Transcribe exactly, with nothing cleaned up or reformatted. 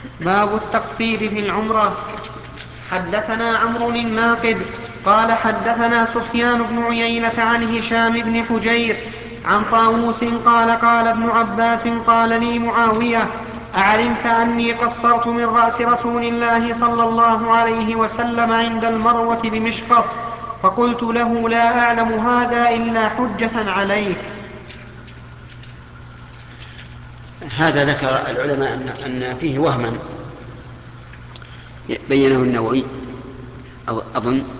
باب التقصير في العمرة. حدثنا عمرو الناقد قال حدثنا سفيان بن عيينة عن هشام بن حجير عن طاووس قال قال ابن عباس قال لي معاوية: أعلمت أني قصرت من رأس رسول الله صلى الله عليه وسلم عند المروة بمشقص؟ فقلت له: لا أعلم هذا إلا حجة عليك. هذا ذكر العلماء أن فيه وهما بينه النووي أظن